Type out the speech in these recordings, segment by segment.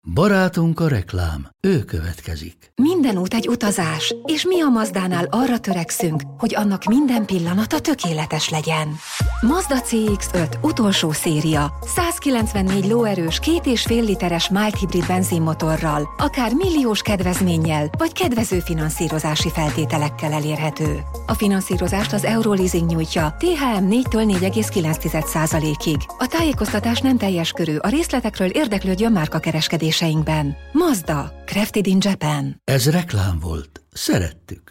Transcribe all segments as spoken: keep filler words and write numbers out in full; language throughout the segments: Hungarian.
Barátunk a reklám, ő következik. Minden út egy utazás, és mi a Mazdánál arra törekszünk, hogy annak minden pillanata tökéletes legyen. Mazda cé iksz öt utolsó széria, százkilencvennégy lóerős, két és fél literes mild hibrid benzinmotorral, akár milliós kedvezménnyel, vagy kedvező finanszírozási feltételekkel elérhető. A finanszírozást az Euroleasing nyújtja té há em négytől négy egész kilenc százalékig. A tájékoztatás nem teljes körű, a részletekről érdeklődjön márkakereskedéseinkben. Mazda, crafted in Japan. Ez reklám volt. Szerettük.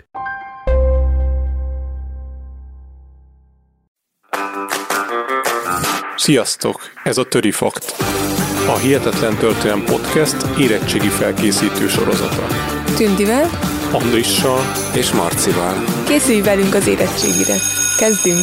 Sziasztok! Ez a Töri Fakt. A Hihetetlen Történelem Podcast érettségi felkészítő sorozata. Tündivel, Andrissal és Marcival. Készülj velünk az érettségire. Kezdünk!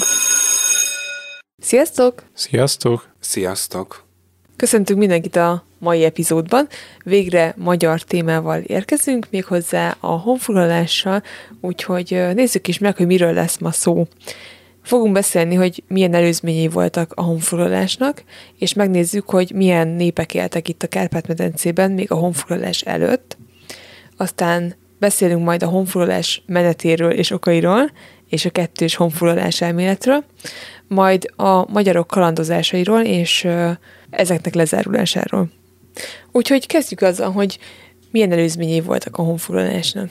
Sziasztok! Sziasztok! Sziasztok! Köszöntünk mindenkit a mai epizódban. Végre magyar témával érkezünk, méghozzá a honfoglalással, úgyhogy nézzük is meg, hogy miről lesz ma szó. Fogunk beszélni, hogy milyen előzményei voltak a honfoglalásnak, és megnézzük, hogy milyen népek éltek itt a Kárpát-medencében még a honfoglalás előtt. Aztán beszélünk majd a honfoglalás menetéről és okairól, és a kettős honfoglalás elméletről, majd a magyarok kalandozásairól és ezeknek lezárulásáról. Úgyhogy kezdjük azzal, hogy milyen előzményei voltak a honfoglalásnak.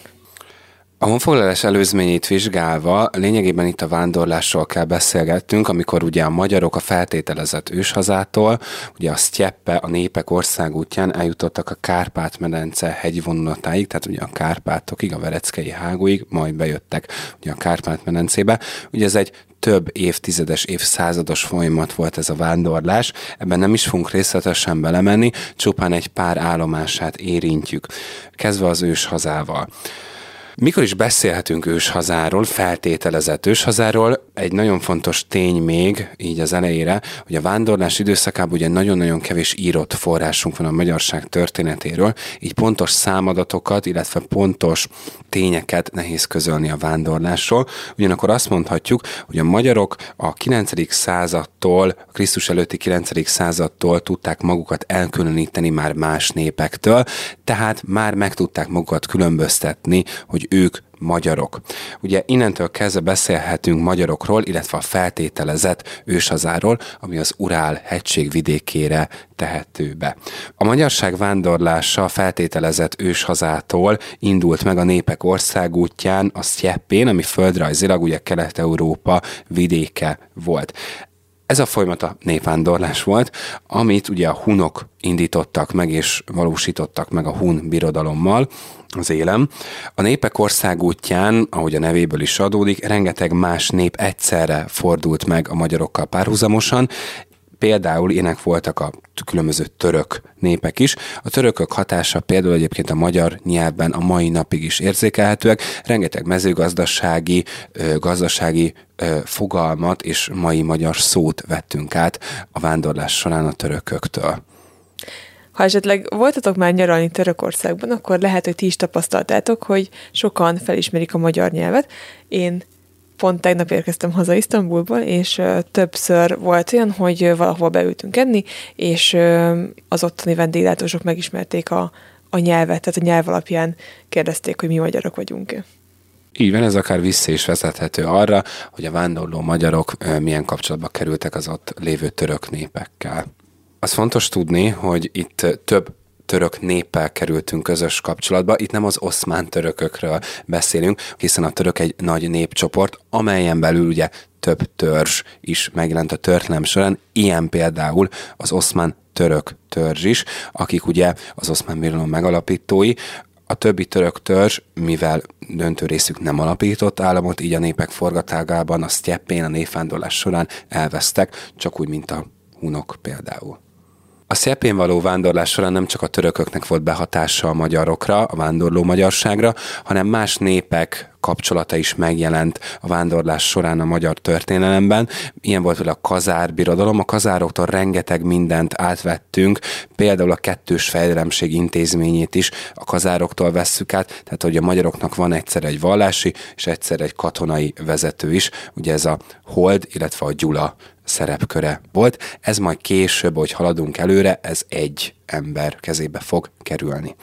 A honfoglalás előzményét vizsgálva lényegében itt a vándorlásról kell beszélgettünk, amikor ugye a magyarok a feltételezett őshazától, ugye a sztyeppe, a népek országútján eljutottak a Kárpát-medence hegyvonulatáig, tehát ugye a Kárpátokig, a Vereckei hágóig, majd bejöttek ugye a Kárpát-medencébe. Ugye ez egy több évtizedes, évszázados folyamat volt ez a vándorlás, ebben nem is fogunk részletesen belemenni, csupán egy pár állomását érintjük, kezdve az őshazával. Mikor is beszélhetünk őshazáról, feltételezett őshazáról, egy nagyon fontos tény még, így az elejére, hogy a vándorlás időszakában ugye nagyon-nagyon kevés írott forrásunk van a magyarság történetéről, így pontos számadatokat, illetve pontos tényeket nehéz közölni a vándorlásról. Ugyanakkor azt mondhatjuk, hogy a magyarok a kilencedik századtól, a Krisztus előtti kilencedik századtól tudták magukat elkülöníteni már más népektől, tehát már meg tudták magukat különböztetni, hogy ők magyarok. Ugye innentől kezdve beszélhetünk magyarokról, illetve a feltételezett őshazáról, ami az Urál hegység vidékére tehető be. A magyarság vándorlása feltételezett őshazától indult meg a népek országútján, a sztyeppén, ami földrajzilag ugye Kelet-Európa vidéke volt. Ez a folyamat a népvándorlás volt, amit ugye a hunok indítottak meg és valósítottak meg a hun birodalommal az élem. A népek országútján, ahogy a nevéből is adódik, rengeteg más nép egyszerre fordult meg a magyarokkal párhuzamosan. Például ilyenek voltak a különböző török népek is. A törökök hatása például egyébként a magyar nyelvben a mai napig is érzékelhetőek. Rengeteg mezőgazdasági, gazdasági fogalmat és mai magyar szót vettünk át a vándorlás során a törököktől. Ha esetleg voltatok már nyaralni Törökországban, akkor lehet, hogy ti is tapasztaltátok, hogy sokan felismerik a magyar nyelvet. Én pont tegnap érkeztem haza Isztambulból, és uh, többször volt olyan, hogy uh, valahol beültünk enni, és uh, az ottani vendéglátósok megismerték a, a nyelvet, tehát a nyelv alapján kérdezték, hogy mi magyarok vagyunk. Így van, ez akár vissza is vezethető arra, hogy a vándorló magyarok uh, milyen kapcsolatba kerültek az ott lévő török népekkel. Az fontos tudni, hogy itt több török néppel kerültünk közös kapcsolatba. Itt nem az oszmán törökökről beszélünk, hiszen a török egy nagy népcsoport, amelyen belül ugye több törzs is megjelent a történelem során, ilyen például az oszmán török törzs is, akik ugye az oszmán birodalom megalapítói. A többi török törzs, mivel döntő részük nem alapított államot, így a népek forgatágában, a sztyeppén, a népvándorlás során elvesztek, csak úgy, mint a hunok például. A sztyeppén való vándorlás során nem csak a törököknek volt behatása a magyarokra, a vándorló magyarságra, hanem más népek kapcsolata is megjelent a vándorlás során a magyar történelemben. Ilyen volt például a kazár birodalom, a kazároktól rengeteg mindent átvettünk, például a kettős fejdelemség intézményét is a kazároktól vesszük át, tehát hogy a magyaroknak van egyszer egy vallási és egyszer egy katonai vezető is, ugye ez a Hold, illetve a Gyula szerepköre volt. Ez majd később, hogy haladunk előre, ez egy ember kezébe fog kerülni.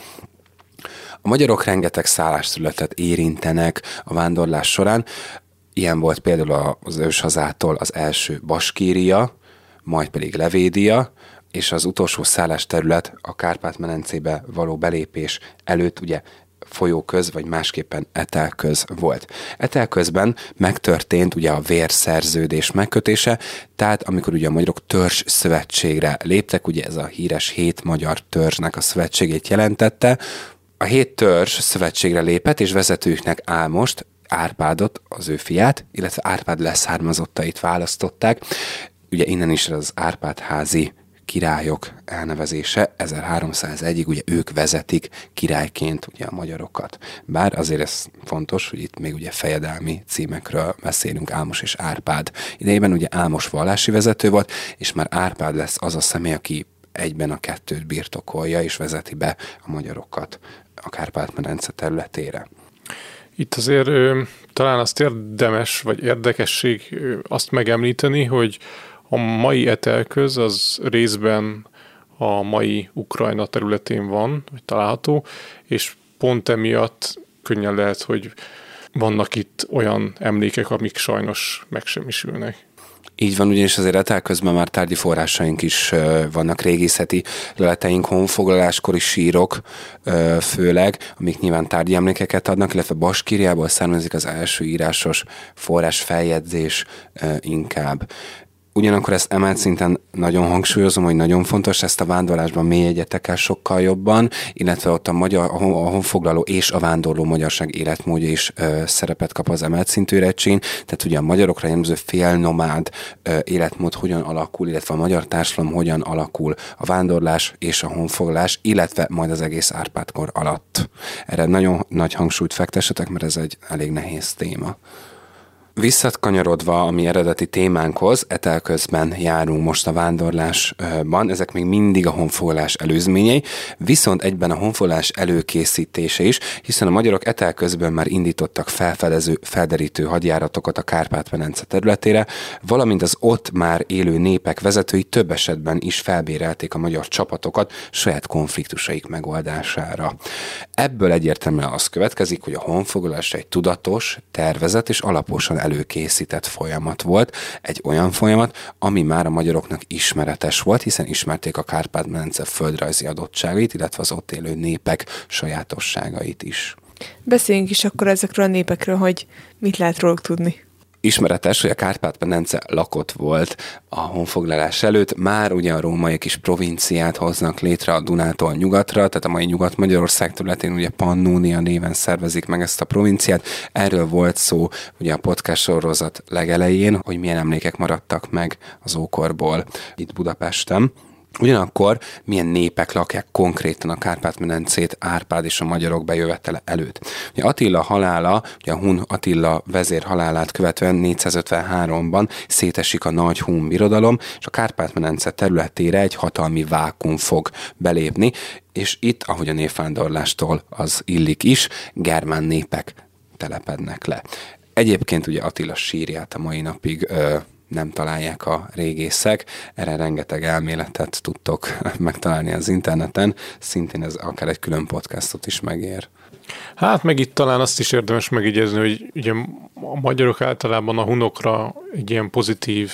A magyarok rengeteg szállásterületet érintenek a vándorlás során. Ilyen volt például az őshazától az első Baskíria, majd pedig Levédia, és az utolsó szállásterület a Kárpát-medencébe való belépés előtt ugye folyóköz, vagy másképpen etelköz volt. Etelközben megtörtént ugye a vérszerződés megkötése, tehát amikor ugye a magyarok törzs szövetségre léptek, ugye ez a híres hét magyar törzsnek a szövetségét jelentette, a hét törzs szövetségre lépett, és vezetőknek Álmost, Árpádot, az ő fiát, illetve Árpád leszármazottait választották. Ugye innen is az Árpád-házi királyok elnevezése, ezerháromszázegyig ugye ők vezetik királyként ugye a magyarokat. Bár azért ez fontos, hogy itt még ugye fejedelmi címekről beszélünk, Álmos és Árpád idejében. Ugye Álmos vallási vezető volt, és már Árpád lesz az a személy, aki egyben a kettőt birtokolja, és vezeti be a magyarokat a Kárpát-medence területére. Itt azért ö, talán azt érdemes, vagy érdekesség ö, azt megemlíteni, hogy a mai Etelköz az részben a mai Ukrajna területén van, vagy található, és pont emiatt könnyen lehet, hogy vannak itt olyan emlékek, amik sajnos megsemmisülnek. Így van, ugyanis azért Etelközben már tárgyi forrásaink is vannak, régészeti leleteink, honfoglaláskori sírok főleg, amik nyilván tárgyi emlékeket adnak, illetve Baskíriából származik az első írásos forrás feljegyzés inkább. Ugyanakkor ezt emelt szinten nagyon hangsúlyozom, hogy nagyon fontos, ezt a vándorlásban mélyegyetek el sokkal jobban, illetve ott a, magyar, a honfoglaló és a vándorló magyarság életmódja is ö, szerepet kap az emelt szintű érettségén, tehát ugye a magyarokra jellemző félnomád ö, életmód hogyan alakul, illetve a magyar társadalom hogyan alakul a vándorlás és a honfoglalás, illetve majd az egész Árpád-kor alatt. Erre nagyon nagy hangsúlyt fektessetek, mert ez egy elég nehéz téma. Visszakanyarodva a mi eredeti témánkhoz, Etelközben járunk most a vándorlásban, ezek még mindig a honfoglalás előzményei, viszont egyben a honfoglalás előkészítése is, hiszen a magyarok Etelközben már indítottak felfedező, felderítő hadjáratokat a Kárpát-medence területére, valamint az ott már élő népek vezetői több esetben is felbérelték a magyar csapatokat saját konfliktusaik megoldására. Ebből egyértelműen az következik, hogy a honfoglalás egy tudatos, tervezett és alaposan előkészített folyamat volt, egy olyan folyamat, ami már a magyaroknak ismeretes volt, hiszen ismerték a Kárpát-medence földrajzi adottságait, illetve az ott élő népek sajátosságait is. Beszéljünk is akkor ezekről a népekről, hogy mit lehet róluk tudni. Ismeretes, hogy a Kárpát-medence lakott volt a honfoglalás előtt, már ugye a rómaiak is provinciát hoznak létre a Dunától nyugatra, tehát a mai Nyugat-Magyarország területén ugye Pannónia néven szervezik meg ezt a provinciát. Erről volt szó ugye a podcast sorozat legelején, hogy milyen emlékek maradtak meg az ókorból itt Budapesten. Ugyanakkor milyen népek lakják konkrétan a Kárpát-medencét Árpád és a magyarok bejövetele előtt. Ugye Attila halála, ugye a hun Attila vezér halálát követően négyszázötvenháromban szétesik a nagy hun birodalom, és a Kárpát-medence területére egy hatalmi vákum fog belépni, és itt, ahogy a névvándorlástól az illik is, germán népek telepednek le. Egyébként ugye Attila sírját a mai napig ö, nem találják a régészek, erre rengeteg elméletet tudtok megtalálni az interneten, szintén ez akár egy külön podcastot is megér. Hát meg itt talán azt is érdemes megjegyezni, hogy ugye a magyarok általában a hunokra egy ilyen pozitív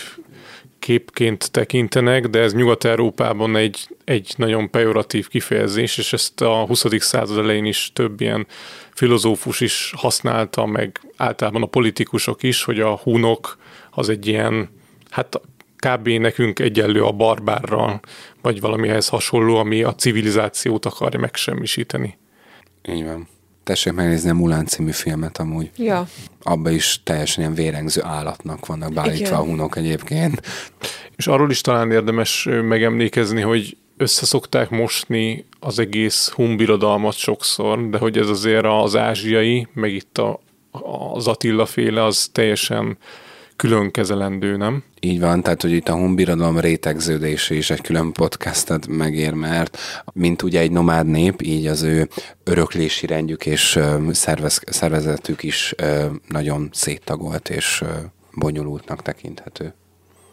képként tekintenek, de ez Nyugat-Európában egy, egy nagyon pejoratív kifejezés, és ezt a huszadik század elején is több ilyen filozófus is használta, meg általában a politikusok is, hogy a hunok az egy ilyen, hát kb. Nekünk egyenlő a barbárral, vagy valamihez hasonló, ami a civilizációt akarja megsemmisíteni. Így van. Tessék megnézni a Mulan című filmet amúgy. Ja. Abba is teljesen ilyen vérengző állatnak vannak beállítva a hunok egyébként. És arról is talán érdemes megemlékezni, hogy összeszokták mosni az egész hun birodalmat sokszor, de hogy ez azért az ázsiai, meg itt a, az Attila féle, az teljesen külön kezelendő, nem? Így van, tehát hogy itt a hun birodalom rétegződése is egy külön podcastet megér, mert mint ugye egy nomád nép, így az ő öröklési rendjük és szervez, szervezetük is nagyon széttagolt és bonyolultnak tekinthető.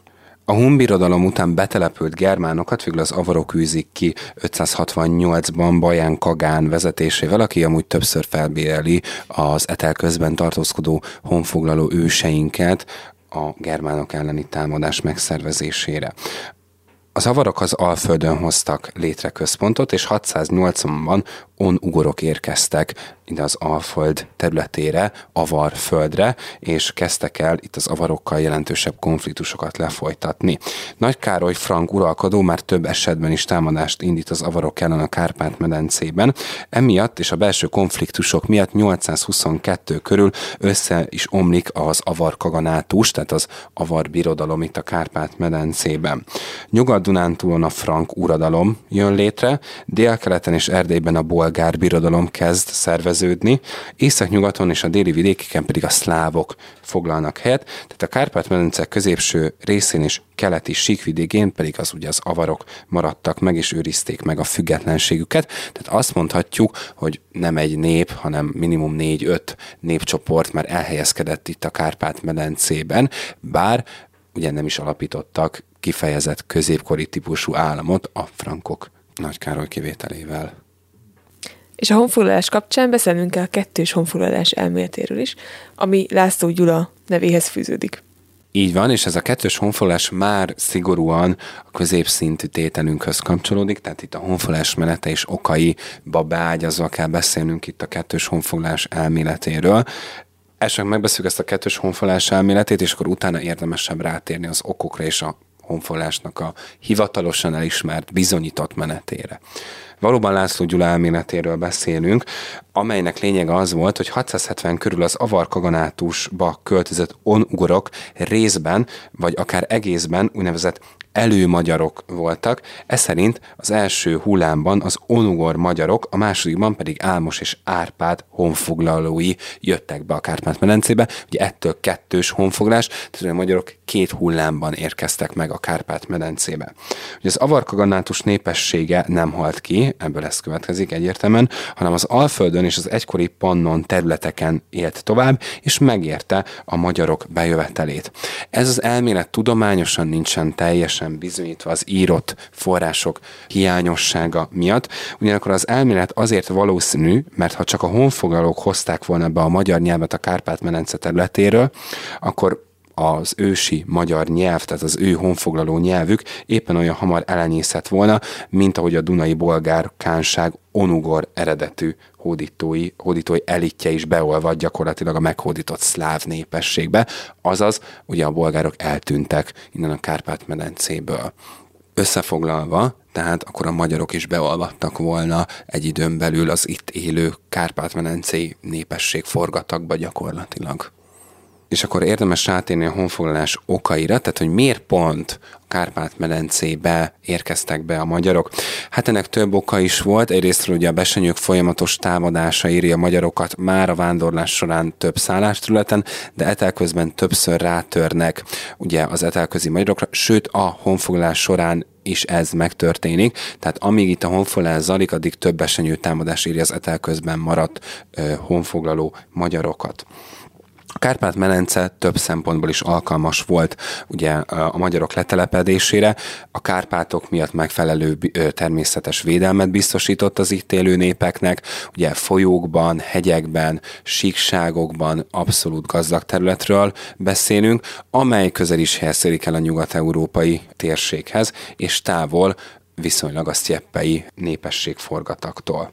A hun birodalom után betelepült germánokat végül az avarok űzik ki ötszázhatvannyolcban Baján Kagán vezetésével, aki amúgy többször felbéreli az Etelközben tartózkodó honfoglaló őseinket a germánok elleni támadás megszervezésére. Az avarok az Alföldön hoztak létre központot, és hatszáznyolcvanban on-ugorok érkeztek ide az Alföld területére, Avar földre, és kezdtek el itt az avarokkal jelentősebb konfliktusokat lefolytatni. Nagy Károly frank uralkodó már több esetben is támadást indít az avarok ellen a Kárpát-medencében. Emiatt és a belső konfliktusok miatt nyolcszázhuszonkettő körül össze is omlik az avar kaganátus, tehát az avar birodalom itt a Kárpát-medencében. Nyugat-Dunántúlon a frank uradalom jön létre, délkeleten és Erdélyben a bolgár birodalom kezd szerveződni, északnyugaton és a déli vidékeken pedig a szlávok foglalnak helyet, tehát a Kárpát-medence középső részén és keleti síkvidékén pedig az ugye az avarok maradtak meg és őrizték meg a függetlenségüket, tehát azt mondhatjuk, hogy nem egy nép, hanem minimum négy-öt népcsoport már elhelyezkedett itt a Kárpát-medencében, bár ugye nem is alapítottak kifejezett középkori típusú államot a frankok Nagy Károly kivételével. És a honfoglalás kapcsán beszélnünk kell a kettős honfoglalás elméletéről is, ami László Gyula nevéhez fűződik. Így van, és ez a kettős honfoglalás már szigorúan a középszintű tételünkhöz kapcsolódik, tehát itt a honfoglalás menete és okaiba beágyazva kell beszélnünk itt a kettős honfoglalás elméletéről. Elsőnek megbeszéljük ezt a kettős honfoglalás elméletét, és akkor utána érdemesebb rátérni az okokra és a honfoglalásnak a hivatalosan elismert, bizonyított menetére. Valóban László Gyula elméletéről beszélünk, amelynek lényege az volt, hogy hatszázhetven körül az avar kaganátusba költözött on-ugorok részben, vagy akár egészben úgynevezett előmagyarok voltak. Ez szerint az első hullámban az onugor magyarok, a másodikban pedig Álmos és Árpád honfoglalói jöttek be a Kárpát-medencébe. Ugye ettől kettős honfoglalás, tehát a magyarok két hullámban érkeztek meg a Kárpát-medencébe. Ugye az avar kaganátus népessége nem halt ki, ebből ez következik egyértelműen, hanem az Alföldön és az egykori Pannon területeken élt tovább, és megérte a magyarok bejövetelét. Ez az elmélet tudományosan nincsen teljesen bizonyítva az írott források hiányossága miatt. Ugyanakkor az elmélet azért valószínű, mert ha csak a honfoglalók hozták volna be a magyar nyelvet a Kárpát-medence területéről, akkor az ősi magyar nyelv, tehát az ő honfoglaló nyelvük éppen olyan hamar elenyészett volna, mint ahogy a dunai bolgár kánság onugor eredetű hódítói, hódítói elitje is beolvad gyakorlatilag a meghódított szláv népességbe, azaz ugye a bolgárok eltűntek innen a Kárpát-medencéből. Összefoglalva, tehát akkor a magyarok is beolvadtak volna egy időn belül az itt élő Kárpát-medencei népesség forgatagba gyakorlatilag. És akkor érdemes rátérni a honfoglalás okaira, tehát hogy miért pont a Kárpát-medencébe érkeztek be a magyarok. Hát ennek több oka is volt. Egyrésztről ugye a besenyők folyamatos támadása éri a magyarokat már a vándorlás során több szállásterületen, de etelközben többször rátörnek ugye az etelközi magyarokra, sőt a honfoglalás során is ez megtörténik, tehát amíg itt a honfoglalás zajlik, addig több besenyő támadás éri az etelközben maradt ö, honfoglaló magyarokat. A Kárpát-medence több szempontból is alkalmas volt ugye a magyarok letelepedésére. A Kárpátok miatt megfelelő természetes védelmet biztosított az itt élő népeknek. Ugye folyókban, hegyekben, síkságokban abszolút gazdag területről beszélünk, amely közel is helyezkedik el a nyugat-európai térséghez, és távol viszonylag a sztyeppei népességforgataktól.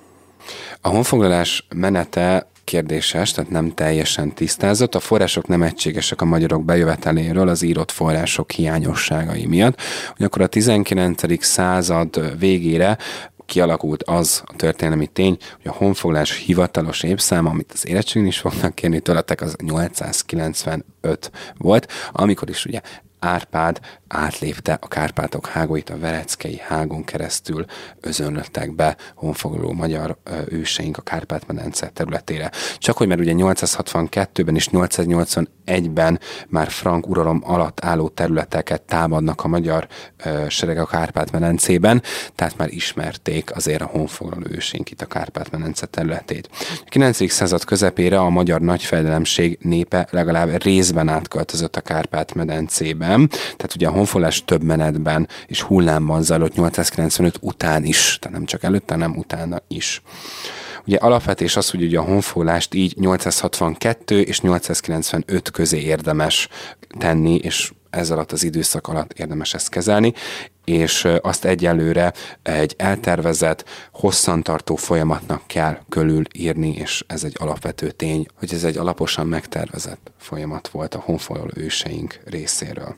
A honfoglalás menete kérdéses, tehát nem teljesen tisztázott. A források nem egységesek a magyarok bejöveteléről az írott források hiányosságai miatt. Ugyanakkor a tizenkilencedik század végére kialakult az a történelmi tény, hogy a honfoglalás hivatalos évszáma, amit az érettségén is fognak kérni tőletek, az nyolcszázkilencvenöt volt, amikor is ugye Árpád átlépte a Kárpátok hágóit, a Vereckei hágon keresztül özönlöttek be honfoglaló magyar őseink a Kárpát-medence területére. Csak hogy mert ugye nyolcszázhatvankettőben és nyolcszáznyolcvanegyben már frank uralom alatt álló területeket támadnak a magyar seregek a Kárpát-medencében, tehát már ismerték azért a honfoglaló őseink itt a Kárpát-medence területét. A kilencedik század közepére a magyar nagyfejedelemség népe legalább részben átköltözött a Kárpát-medencébe, nem. Tehát ugye a honfoglalás több menetben és hullámban zajlott nyolcszázkilencvenöt után is, tehát nem csak előtte, hanem utána is. Ugye alapvetés az, hogy ugye a honfoglalást így nyolcszázhatvankettő és nyolcszázkilencvenöt közé érdemes tenni, és ez alatt az időszak alatt érdemes ezt kezelni, és azt egyelőre egy eltervezett, hosszantartó folyamatnak kell körülírni, és ez egy alapvető tény, hogy ez egy alaposan megtervezett folyamat volt a honfoglaló őseink részéről.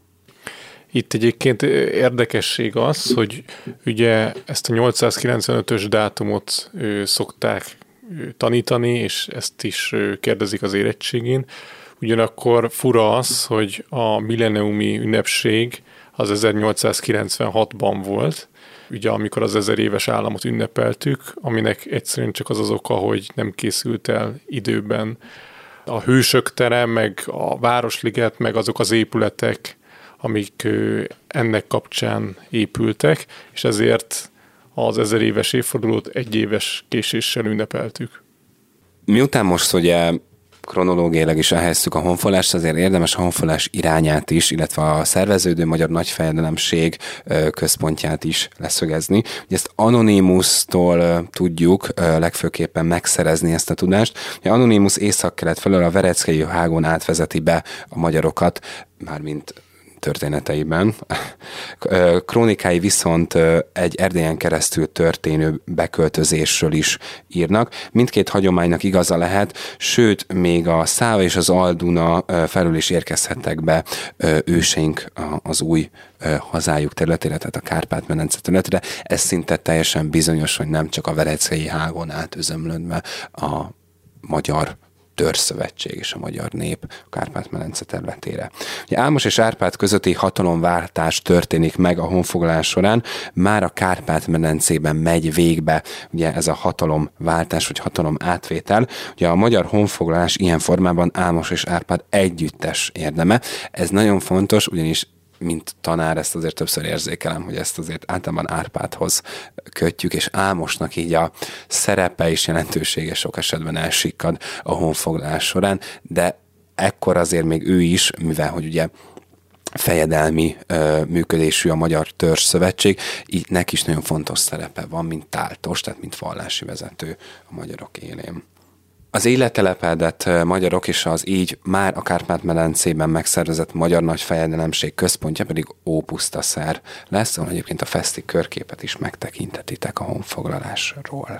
Itt egyébként érdekesség az, hogy ugye ezt a nyolcszázkilencvenötös dátumot ö, szokták ö, tanítani, és ezt is ö, kérdezik az érettségén. Ugyanakkor fura az, hogy a milleniumi ünnepség az ezernyolcszázkilencvenhatban volt, ugye amikor az ezer éves államot ünnepeltük, aminek egyszerűen csak az az oka, hogy nem készült el időben a Hősök tere, meg a Városliget, meg azok az épületek, amik ennek kapcsán épültek, és ezért az ezer éves évfordulót egy éves késéssel ünnepeltük. Miután most ugye kronológiailag is elhelyeztük a honfoglalást, azért érdemes a honfoglalás irányát is, illetve a szerveződő magyar nagyfejedelemség központját is leszögezni. Ugye ezt Anonymusztól tudjuk legfőképpen megszerezni ezt a tudást. Ugye Anonymus északkelet felől a Vereckei hágon átvezeti be a magyarokat, mármint történeteiben. Krónikái viszont egy Erdélyen keresztül történő beköltözésről is írnak. Mindkét hagyománynak igaza lehet, sőt, még a Száva és az Al-Duna felül is érkezhettek be őseink az új hazájuk területére, tehát a Kárpát-medence területére. Ez szinte teljesen bizonyos, hogy nem csak a Vereckei hágon átözömlődve a magyar törzszövetség és a magyar nép a Kárpát-medence területére. Ugye Álmos és Árpád közötti hatalomváltás történik meg a honfoglalás során, már a Kárpát-medencében megy végbe ugye ez a hatalomváltás, vagy hatalom átvétel. Ugye a magyar honfoglalás ilyen formában Álmos és Árpád együttes érdeme. Ez nagyon fontos, ugyanis mint tanár ezt azért többször érzékelem, hogy ezt azért általában Árpádhoz kötjük, és Álmosnak így a szerepe és jelentősége sok esetben elsikkad a honfoglalás során, de ekkor azért még ő is, mivel hogy ugye fejedelmi ö, működésű a Magyar Törzszövetség, így neki is nagyon fontos szerepe van, mint táltos, tehát mint vallási vezető a magyarok élén. Az így letelepedett magyarok és az így már a Kárpát-medencében megszervezett Magyar Nagyfejedelemség központja pedig Ópusztaszer lesz, ahol egyébként a feszti körképet is megtekintetitek a honfoglalásról.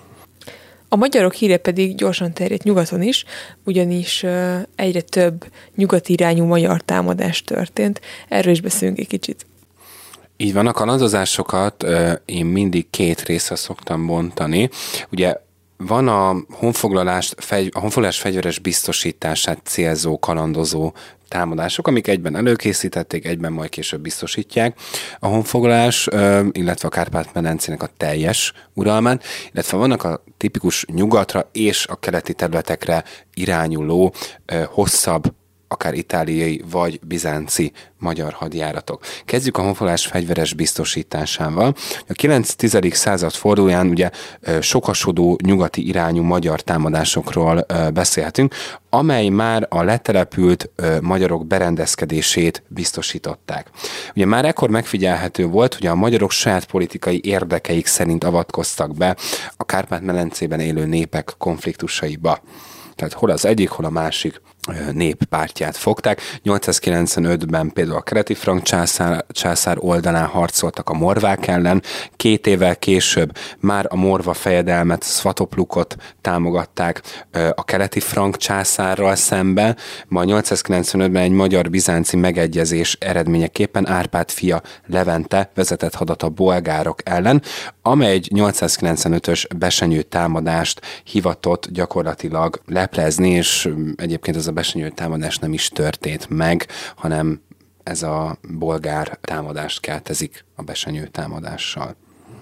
A magyarok híre pedig gyorsan terjedt nyugaton is, ugyanis egyre több nyugati irányú magyar támadás történt. Erről is beszélünk egy kicsit. Így van, a kalandozásokat én mindig két részre szoktam bontani. Ugye van a honfoglalást, a honfoglalás fegyveres biztosítását célzó kalandozó támadások, amik egyben előkészítették, egyben majd később biztosítják a honfoglalás, illetve a Kárpát-medencének a teljes uralmát, illetve vannak a tipikus nyugatra és a keleti területekre irányuló hosszabb, akár itáliai vagy bizánci magyar hadjáratok. Kezdjük a honfoglalás fegyveres biztosításával. A kilenc-tizedik század fordulóján ugye sokasodó nyugati irányú magyar támadásokról beszélhetünk, amely már a letelepült magyarok berendezkedését biztosították. Ugye már ekkor megfigyelhető volt, hogy a magyarok saját politikai érdekeik szerint avatkoztak be a Kárpát-medencében élő népek konfliktusaiba. Tehát hol az egyik, hol a másik nép pártját fogták. nyolcszázkilencvenötben például a keleti frank császár, császár oldalán harcoltak a morvák ellen, két évvel később már a morva fejedelmet, Svatoplukot támogatták a keleti frank császárral szemben, majd nyolcszázkilencvenötben egy magyar-bizánci megegyezés eredményeképpen Árpád fia Levente vezetett hadat a bolgárok ellen, amely egy nyolcszázkilencvenötös besenyő támadást hivatott gyakorlatilag leplezni, és egyébként ez a besenyő támadás nem is történt meg, hanem ez a bolgár támadást keltezik a besenyő támadással.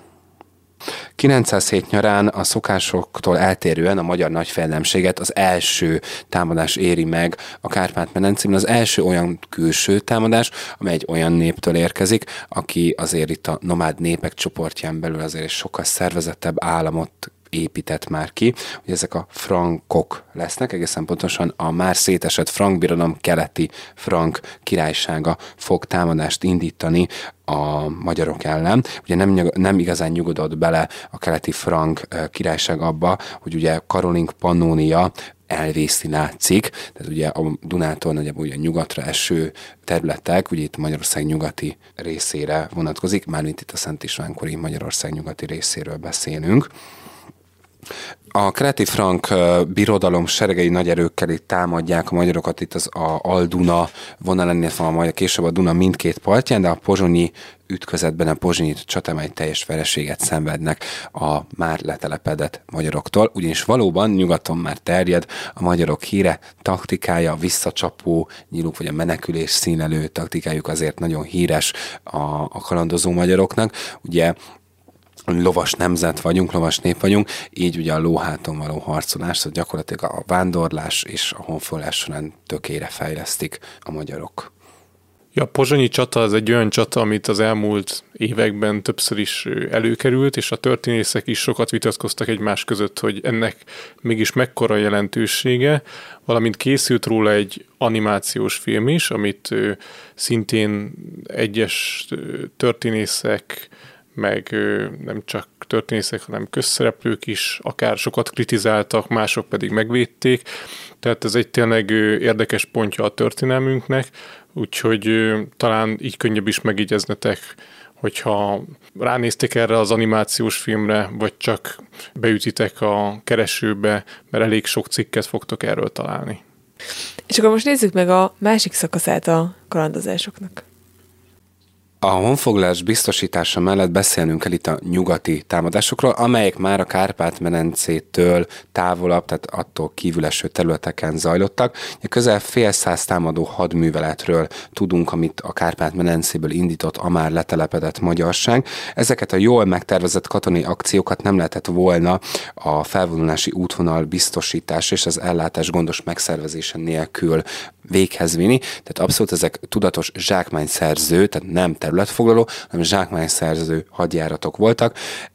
kilencszázhét nyarán a szokásoktól eltérően a magyar nagyfejedelemséget az első támadás éri meg a Kárpát-medencében, az első olyan külső támadás, amely egy olyan néptől érkezik, aki azért itt a nomád népek csoportján belül azért sokkal szervezettebb államot épített már ki, hogy ezek a frankok lesznek, egészen pontosan a már szétesett frank birodalom keleti frank királysága fog támadást indítani a magyarok ellen. Ugye nem, nem igazán nyugodott bele a keleti frank királyság abba, hogy ugye Karolink Pannónia elvészni látszik, tehát ugye a Dunától nagyjából ugye nyugatra eső területek, ugye itt Magyarország nyugati részére vonatkozik, mármint itt a Szent Istvánkori Magyarország nyugati részéről beszélünk. A keleti frank birodalom seregei nagy erőkkel itt támadják a magyarokat itt az a Al-Duna vonalán, illetve majd később a Duna mindkét partján, de a pozsonyi ütközetben, a pozsonyi csatában egy teljes vereséget szenvednek a már letelepedett magyaroktól, ugyanis valóban nyugaton már terjed a magyarok híre, taktikája, a visszacsapó nyíluk, vagy a menekülés színlelő taktikájuk azért nagyon híres a, a kalandozó magyaroknak. Ugye lovas nemzet vagyunk, lovas nép vagyunk, így ugye a lóháton való harcolás, szóval gyakorlatilag a vándorlás és a honfoglalás során tökére fejlesztik a magyarok. Ja, a pozsonyi csata az egy olyan csata, amit az elmúlt években többször is előkerült, és a történészek is sokat vitatkoztak egymás között, hogy ennek mégis mekkora jelentősége, valamint készült róla egy animációs film is, amit szintén egyes történészek, meg nem csak történészek, hanem közszereplők is akár sokat kritizáltak, mások pedig megvédték. Tehát ez egy tényleg érdekes pontja a történelmünknek, úgyhogy talán így könnyebb is megígyeznetek, hogyha ránéztek erre az animációs filmre, vagy csak beütitek a keresőbe, mert elég sok cikket fogtok erről találni. És akkor most nézzük meg a másik szakaszát a kalandozásoknak. A honfoglalás biztosítása mellett beszélnünk kell itt a nyugati támadásokról, amelyek már a Kárpát-medencétől távolabb, tehát attól kívül eső területeken zajlottak. Közel fél száz támadó hadműveletről tudunk, amit a Kárpát-medencéből indított a már letelepedett magyarság. Ezeket a jól megtervezett katonai akciókat nem lehetett volna a felvonulási útvonal biztosítás és az ellátás gondos megszervezése nélkül véghez vinni. Tehát abszolút ezek tudatos zsákmányszerző, tehát nem területfoglaló, hanem zsákmányszerző hadjáratok voltak.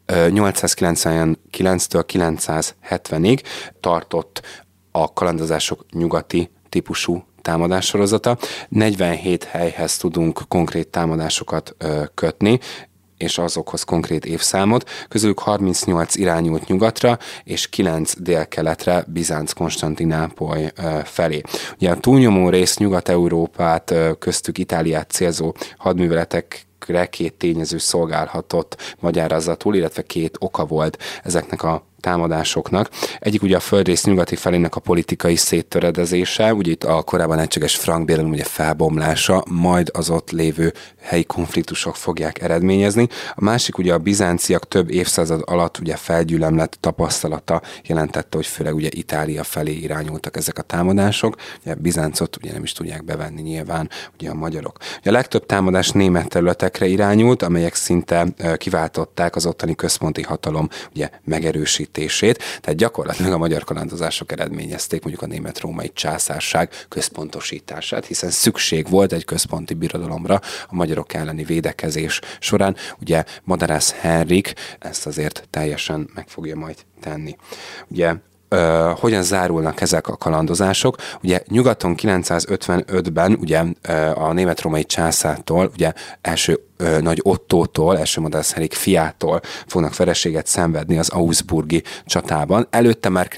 nyolcszázkilencvenkilenctől kilencszázhetvenig tartott a kalandozások nyugati típusú támadássorozata. negyvenhét helyhez tudunk konkrét támadásokat kötni, és azokhoz konkrét évszámot, közülük harmincnyolc irányult nyugatra, és kilenc délkeletre, Bizánc-Konstantinápoly felé. Ugye a túlnyomó rész Nyugat-Európát, köztük Itáliát célzó hadműveletek két tényező szolgálhatott magyarázatul, illetve két oka volt ezeknek a támadásoknak. Egyik ugye a földrész nyugati felének a politikai széttöredezése, ugye itt a korábban egységes frank birodalom ugye felbomlása, majd az ott lévő helyi konfliktusok fogják eredményezni. A másik ugye a bizánciak több évszázad alatt ugye felgyülemlett tapasztalata jelentette, hogy főleg ugye Itália felé irányultak ezek a támadások. Ugye Bizáncot ugye nem is tudják bevenni nyilván ugye a magyarok. Ugye a legtöbb támadás német területekre irányult, amelyek szinte kiváltották az ottani központi hatalom ugye megerősítését. Tehát gyakorlatilag a magyar kalandozások eredményezték mondjuk a német-római császárság központosítását, hiszen szükség volt egy központi birodalomra a magyarok elleni védekezés során. Ugye Madarász Henrik ezt azért teljesen meg fogja majd tenni. Ugye Uh, hogyan zárulnak ezek a kalandozások? Ugye nyugaton kilencszázötvenötben ugye uh, a német-római császártól, ugye első uh, nagy Ottótól, első Madarász Henrik fiától fognak vereséget szenvedni az augsburgi csatában. Előtte már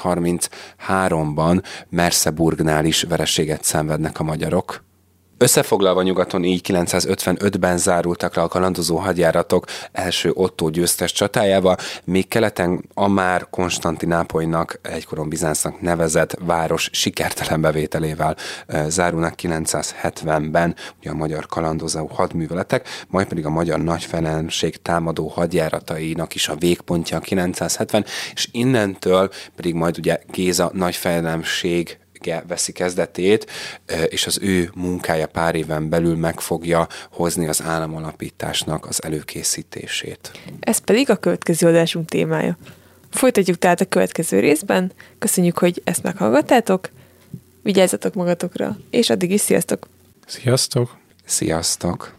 kilencszázharmincháromban Merseburgnál is vereséget szenvednek a magyarok. Összefoglalva nyugaton így kilencszázötvenötben zárultak le a kalandozó hadjáratok első Ottó győztes csatájával, míg keleten a már Konstantinápolynak, egykoron Bizáncnak nevezett város sikertelen bevételével e, zárulnak kilencszázhetvenben ugye a magyar kalandozó hadműveletek, majd pedig a magyar nagyfelenség támadó hadjáratainak is a végpontja a kilencszázhetven, és innentől pedig majd ugye Géza nagyfelenség veszi kezdetét, és az ő munkája pár éven belül meg fogja hozni az államalapításnak az előkészítését. Ez pedig a következő adásunk témája. Folytatjuk tehát a következő részben. Köszönjük, hogy ezt meghallgattátok. Vigyázzatok magatokra, és addig is sziasztok! Sziasztok! Sziasztok!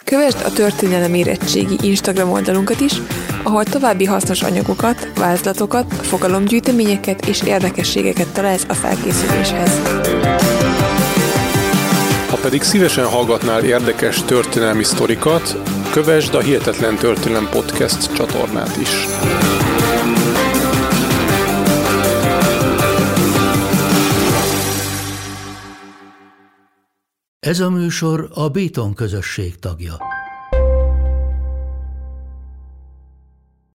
Kövesd a Történelem Érettségi Instagram oldalunkat is, ahol további hasznos anyagokat, vázlatokat, fogalomgyűjteményeket és érdekességeket találsz a felkészüléshez. Ha pedig szívesen hallgatnál érdekes történelmi sztorikat, kövesd a Hihetetlen Történelem Podcast csatornát is. Ez a műsor a Béton közösség tagja.